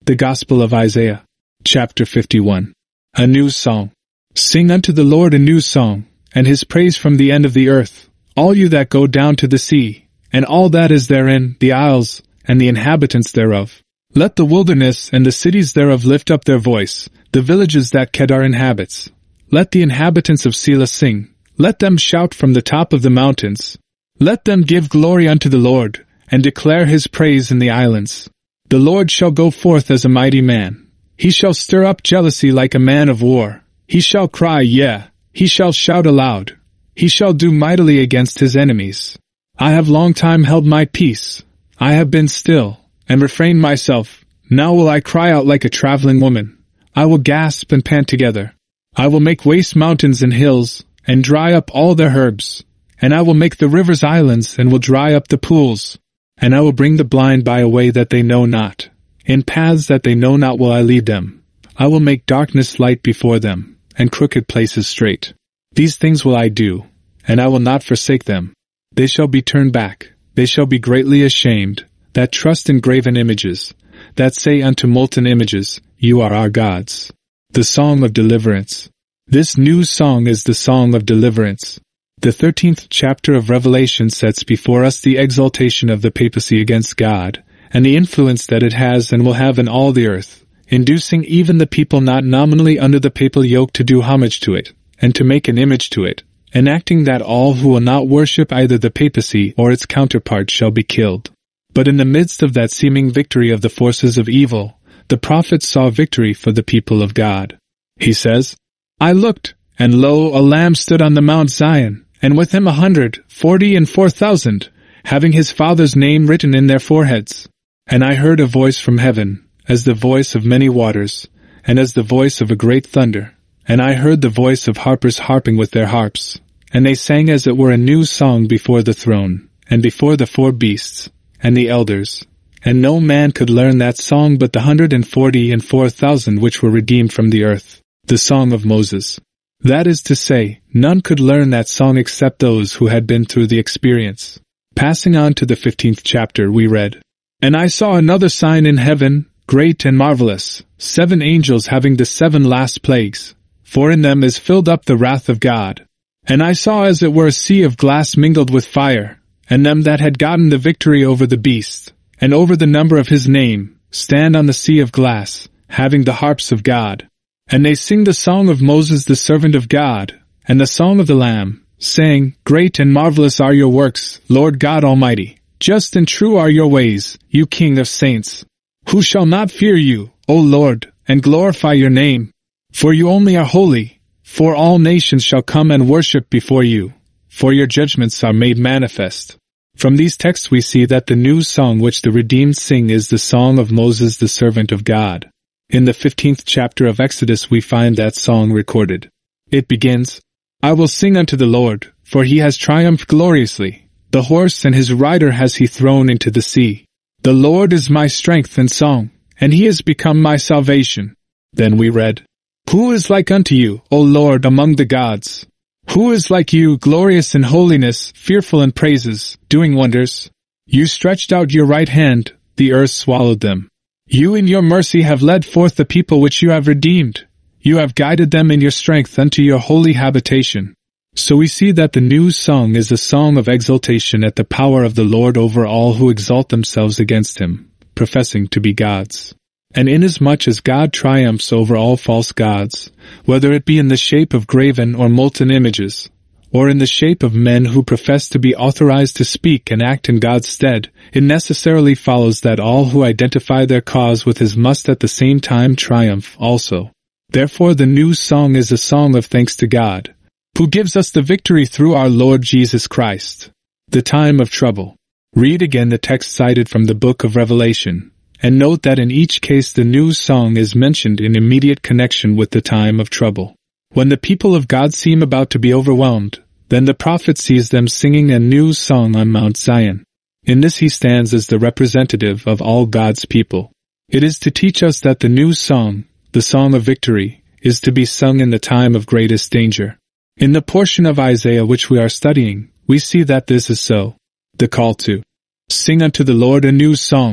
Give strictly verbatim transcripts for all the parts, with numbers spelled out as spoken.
The Gospel of Isaiah, chapter fifty-one. A new song. Sing unto the Lord a new song, and his praise from the end of the earth, all you that go down to the sea, and all that is therein, the isles, and the inhabitants thereof. Let the wilderness and the cities thereof lift up their voice, the villages that Kedar inhabits. Let the inhabitants of Selah sing, let them shout from the top of the mountains. Let them give glory unto the Lord, and declare his praise in the islands. The Lord shall go forth as a mighty man. He shall stir up jealousy like a man of war. He shall cry, yea, he shall shout aloud. He shall do mightily against his enemies. I have long time held my peace. I have been still, and refrained myself. Now will I cry out like a traveling woman. I will gasp and pant together. I will make waste mountains and hills, and dry up all their herbs. And I will make the rivers islands, and will dry up the pools. And I will bring the blind by a way that they know not. In paths that they know not will I lead them. I will make darkness light before them, and crooked places straight. These things will I do, and I will not forsake them. They shall be turned back, they shall be greatly ashamed, that trust in graven images, that say unto molten images, You are our gods. The Song of Deliverance. This new song is the song of deliverance. The thirteenth chapter of Revelation sets before us the exaltation of the papacy against God, and the influence that it has and will have in all the earth, inducing even the people not nominally under the papal yoke to do homage to it, and to make an image to it, enacting that all who will not worship either the papacy or its counterpart shall be killed. But in the midst of that seeming victory of the forces of evil, the prophet saw victory for the people of God. He says, I looked, and lo, a lamb stood on the Mount Zion, and with him a hundred, forty and four thousand, having his Father's name written in their foreheads. And I heard a voice from heaven, as the voice of many waters, and as the voice of a great thunder. And I heard the voice of harpers harping with their harps, and they sang as it were a new song before the throne, and before the four beasts, and the elders. And no man could learn that song but the hundred and forty and four thousand which were redeemed from the earth, the song of Moses. That is to say, none could learn that song except those who had been through the experience. Passing on to the fifteenth chapter, we read, And I saw another sign in heaven, great and marvelous, seven angels having the seven last plagues, for in them is filled up the wrath of God. And I saw as it were a sea of glass mingled with fire, and them that had gotten the victory over the beast, and over the number of his name, stand on the sea of glass, having the harps of God. And they sing the song of Moses the servant of God, and the song of the Lamb, saying, Great and marvelous are your works, Lord God Almighty. Just and true are your ways, you King of saints. Who shall not fear you, O Lord, and glorify your name? For you only are holy, for all nations shall come and worship before you, for your judgments are made manifest. From these texts we see that the new song which the redeemed sing is the song of Moses the servant of God. In the fifteenth chapter of Exodus we find that song recorded. It begins, I will sing unto the Lord, for he has triumphed gloriously. The horse and his rider has he thrown into the sea. The Lord is my strength and song, and he has become my salvation. Then we read, Who is like unto you, O Lord, among the gods? Who is like you, glorious in holiness, fearful in praises, doing wonders? You stretched out your right hand, the earth swallowed them. You in your mercy have led forth the people which you have redeemed. You have guided them in your strength unto your holy habitation. So we see that the new song is a song of exultation at the power of the Lord over all who exalt themselves against him, professing to be gods. And inasmuch as God triumphs over all false gods, whether it be in the shape of graven or molten images, or in the shape of men who profess to be authorized to speak and act in God's stead, it necessarily follows that all who identify their cause with his must at the same time triumph also. Therefore the new song is a song of thanks to God, who gives us the victory through our Lord Jesus Christ. The time of trouble. Read again the text cited from the book of Revelation, and note that in each case the new song is mentioned in immediate connection with the time of trouble. When the people of God seem about to be overwhelmed, then the prophet sees them singing a new song on Mount Zion. In this he stands as the representative of all God's people. It is to teach us that the new song, the song of victory, is to be sung in the time of greatest danger. In the portion of Isaiah which we are studying, we see that this is so. The call to sing unto the Lord a new song.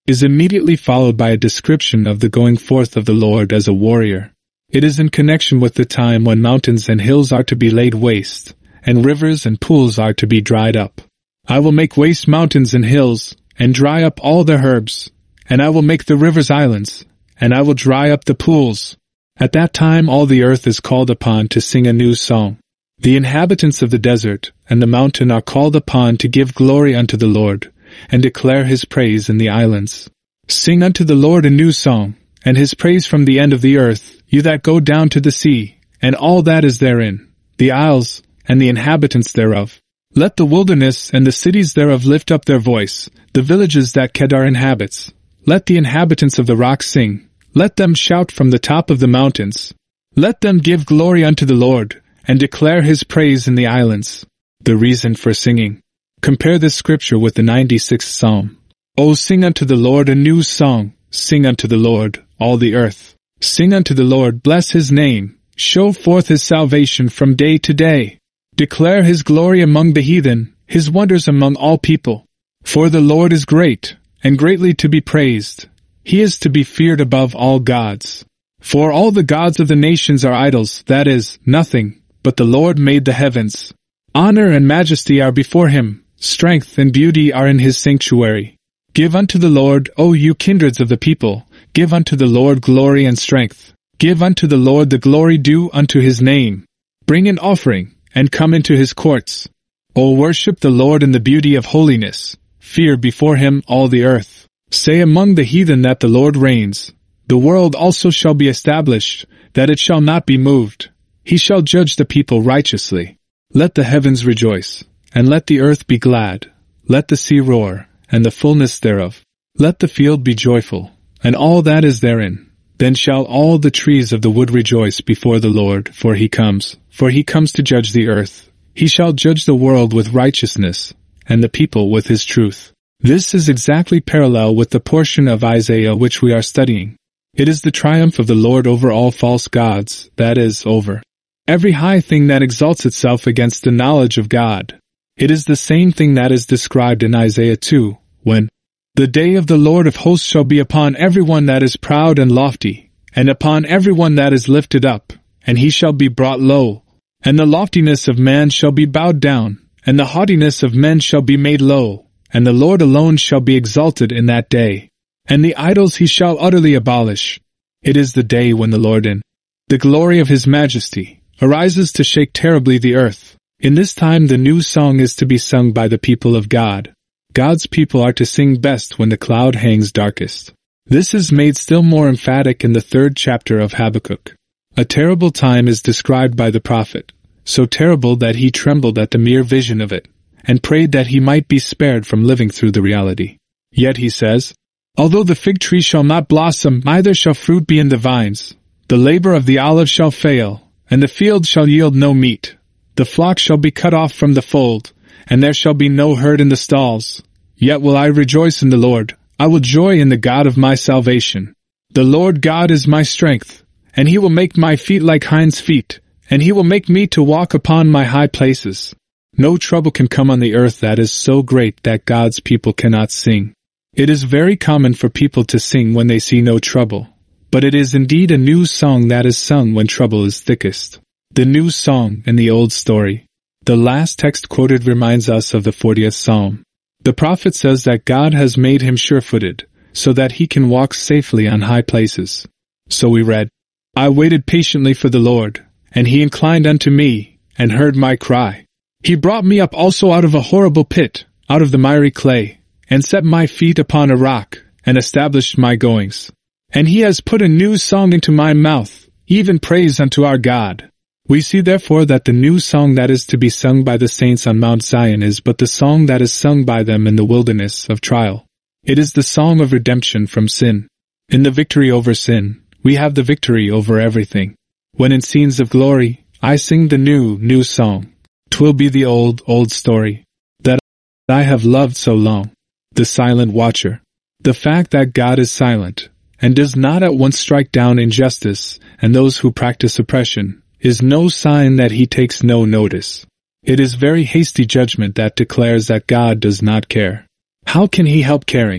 is immediately followed by a description of the going forth of the Lord as a warrior. It is in connection with the time when mountains and hills are to be laid waste, and rivers and pools are to be dried up. I will make waste mountains and hills, and dry up all their herbs, and I will make the rivers islands, and I will dry up the pools. At that time all the earth is called upon to sing a new song. The inhabitants of the desert and the mountain are called upon to give glory unto the Lord, and declare his praise in the islands. Sing unto the Lord a new song, and his praise from the end of the earth, you that go down to the sea, and all that is therein, the isles, and the inhabitants thereof. Let the wilderness and the cities thereof lift up their voice, the villages that Kedar inhabits. Let the inhabitants of the rocks sing, let them shout from the top of the mountains. Let them give glory unto the Lord, and declare his praise in the islands. The reason for singing. Compare this scripture with the ninety-sixth Psalm. O sing unto the Lord a new song, sing unto the Lord, all the earth. Sing unto the Lord, bless his name, show forth his salvation from day to day. Declare his glory among the heathen, his wonders among all people. For the Lord is great, and greatly to be praised. He is to be feared above all gods. For all the gods of the nations are idols, that is, nothing, but the Lord made the heavens. Honor and majesty are before him, strength and beauty are in his sanctuary. Give unto the Lord, O you kindreds of the people, give unto the Lord glory and strength. Give unto the Lord the glory due unto his name. Bring an offering, and come into his courts. O worship the Lord in the beauty of holiness. Fear before him all the earth. Say among the heathen that the Lord reigns. The world also shall be established, that it shall not be moved. He shall judge the people righteously. Let the heavens rejoice, and let the earth be glad. Let the sea roar, and the fullness thereof. Let the field be joyful, and all that is therein. Then shall all the trees of the wood rejoice before the Lord, for he comes, for he comes to judge the earth. He shall judge the world with righteousness, and the people with his truth. This is exactly parallel with the portion of Isaiah which we are studying. It is the triumph of the Lord over all false gods, that is, over every high thing that exalts itself against the knowledge of God. It is the same thing that is described in Isaiah two, when the day of the Lord of hosts shall be upon every one that is proud and lofty, and upon every one that is lifted up, and he shall be brought low. And the loftiness of man shall be bowed down, and the haughtiness of men shall be made low, and the Lord alone shall be exalted in that day. And the idols he shall utterly abolish. It is the day when the Lord in the glory of his majesty arises to shake terribly the earth. In this time the new song is to be sung by the people of God. God's people are to sing best when the cloud hangs darkest. This is made still more emphatic in the third chapter of Habakkuk. A terrible time is described by the prophet, so terrible that he trembled at the mere vision of it, and prayed that he might be spared from living through the reality. Yet he says, although the fig tree shall not blossom, neither shall fruit be in the vines, the labor of the olive shall fail, and the field shall yield no meat. The flock shall be cut off from the fold, and there shall be no herd in the stalls. Yet will I rejoice in the Lord, I will joy in the God of my salvation. The Lord God is my strength, and he will make my feet like hinds' feet, and he will make me to walk upon my high places. No trouble can come on the earth that is so great that God's people cannot sing. It is very common for people to sing when they see no trouble, but it is indeed a new song that is sung when trouble is thickest. The new song and the old story. The last text quoted reminds us of the fortieth Psalm. The prophet says that God has made him sure-footed, so that he can walk safely on high places. So we read, I waited patiently for the Lord, and he inclined unto me, and heard my cry. He brought me up also out of a horrible pit, out of the miry clay, and set my feet upon a rock, and established my goings. And he has put a new song into my mouth, even praise unto our God. We see therefore that the new song that is to be sung by the saints on Mount Zion is but the song that is sung by them in the wilderness of trial. It is the song of redemption from sin. In the victory over sin, we have the victory over everything. When in scenes of glory, I sing the new, new song. 'Twill be the old, old story that I have loved so long. The silent watcher. The fact that God is silent, and does not at once strike down injustice and those who practice oppression, is no sign that he takes no notice. It is very hasty judgment that declares that God does not care. How can he help caring,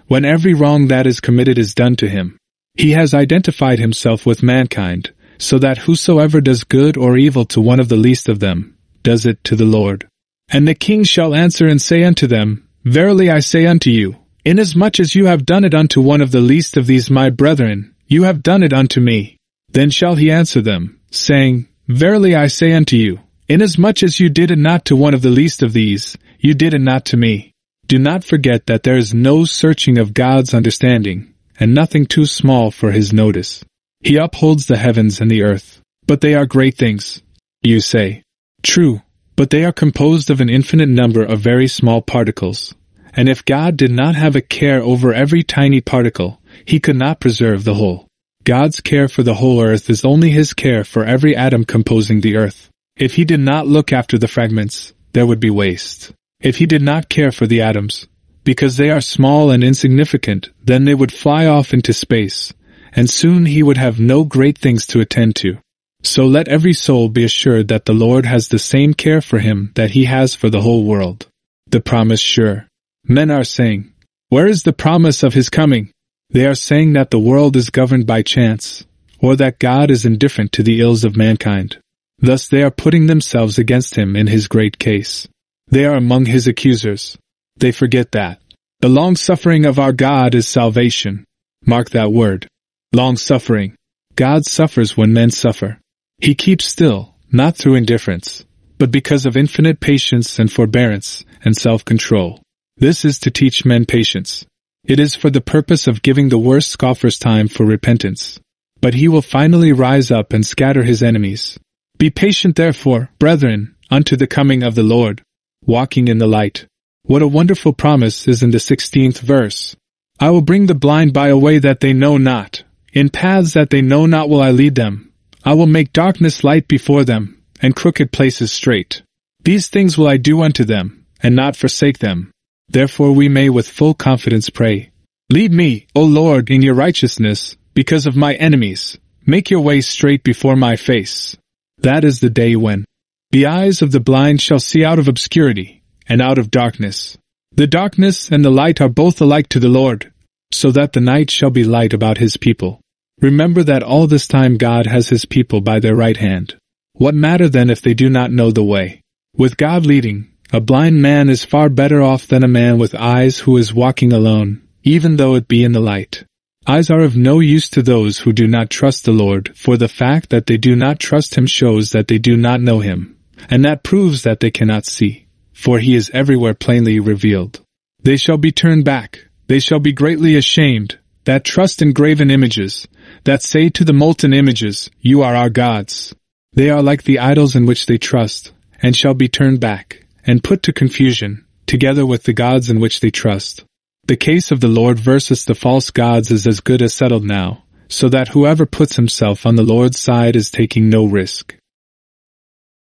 when every wrong that is committed is done to him. He has identified himself with mankind, so that whosoever does good or evil to one of the least of them, does it to the Lord. And the king shall answer and say unto them, Verily I say unto you, inasmuch as you have done it unto one of the least of these my brethren, you have done it unto me. Then shall he answer them, saying, Verily I say unto you, inasmuch as you did it not to one of the least of these, you did it not to me. Do not forget that there is no searching of God's understanding, and nothing too small for his notice. He upholds the heavens and the earth, but they are great things. You say, True, but they are composed of an infinite number of very small particles. And if God did not have a care over every tiny particle, he could not preserve the whole. God's care for the whole earth is only his care for every atom composing the earth. If he did not look after the fragments, there would be waste. If he did not care for the atoms, because they are small and insignificant, then they would fly off into space, and soon he would have no great things to attend to. So let every soul be assured that the Lord has the same care for him that he has for the whole world. The promise sure. Men are saying, Where is the promise of his coming? They are saying that the world is governed by chance, or that God is indifferent to the ills of mankind. Thus they are putting themselves against him in his great case. They are among his accusers. They forget that the long-suffering of our God is salvation. Mark that word. Long-suffering. God suffers when men suffer. He keeps still, not through indifference, but because of infinite patience and forbearance and self-control. This is to teach men patience. It is for the purpose of giving the worst scoffers time for repentance. But he will finally rise up and scatter his enemies. Be patient therefore, brethren, unto the coming of the Lord. Walking in the light. What a wonderful promise is in the sixteenth verse. I will bring the blind by a way that they know not. In paths that they know not will I lead them. I will make darkness light before them, and crooked places straight. These things will I do unto them, and not forsake them. Therefore we may with full confidence pray, Lead me, O Lord, in your righteousness, because of my enemies. Make your way straight before my face. That is the day when the eyes of the blind shall see out of obscurity, and out of darkness. The darkness and the light are both alike to the Lord, so that the night shall be light about his people. Remember that all this time God has his people by their right hand. What matter then if they do not know the way? With God leading, a blind man is far better off than a man with eyes who is walking alone, even though it be in the light. Eyes are of no use to those who do not trust the Lord, for the fact that they do not trust him shows that they do not know him, and that proves that they cannot see, for he is everywhere plainly revealed. They shall be turned back, they shall be greatly ashamed, that trust in graven images, that say to the molten images, You are our gods. They are like the idols in which they trust, and shall be turned back, and put to confusion, together with the gods in which they trust. The case of the Lord versus the false gods is as good as settled now, so that whoever puts himself on the Lord's side is taking no risk.